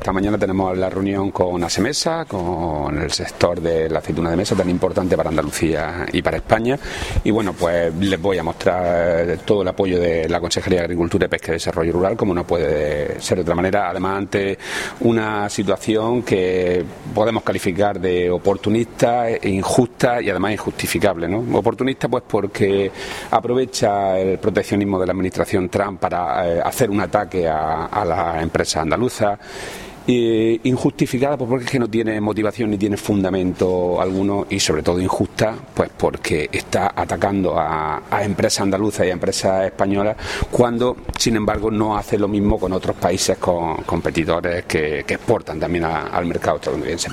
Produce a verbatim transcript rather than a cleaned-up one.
esta mañana tenemos la reunión con Asemesa, con el sector de la aceituna de mesa, tan importante para Andalucía y para España. Y bueno, pues les voy a mostrar todo el apoyo de la Consejería de Agricultura, Pesca y Desarrollo Rural, como no puede ser de otra manera. Además, ante una situación que podemos calificar de oportunista, injusta y además injustificable, ¿no? Oportunista, pues porque aprovecha el proteccionismo de la administración Trump para eh, hacer un ataque a, a las empresas andaluzas. Eh, injustificada pues porque es que no tiene motivación ni tiene fundamento alguno, y sobre todo injusta pues porque está atacando a, a empresas andaluzas y a empresas españolas, cuando sin embargo no hace lo mismo con otros países, con competidores que, que exportan también a, al mercado estadounidense.